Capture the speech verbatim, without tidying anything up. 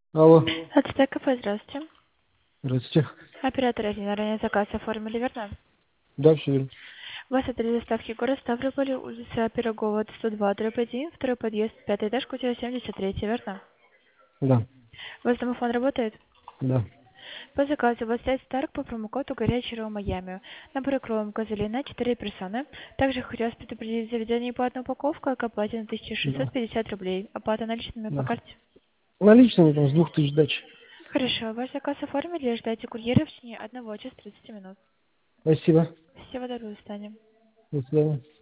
Алло, Ацтек кафе, здравствуйте. здравствуйте. Оператор один, ранее заказ оформили, верно? Да, все верно. У вас адрес доставки город Ставрополь, улица Пирогова, сто два, дробь один, второй подъезд, пятый этаж, квартира семьдесят три, верно? Да, У вас домофон работает? да. По заказу у вас стоит старт по промокоду «Горячий Роу Майами». Набор кровом газолина четыре персоны. Также хочу вас предупредить заведение платная упаковка к оплате на тысяча шестьсот Да, пятьдесят рублей. Оплата наличными по да. карте. Наличными там с двух тысяч дачи. Хорошо, ваш заказ оформили, ждайте курьера в течение одного часа тридцати минут. Спасибо. Всего доброго, до свидания. До свидания.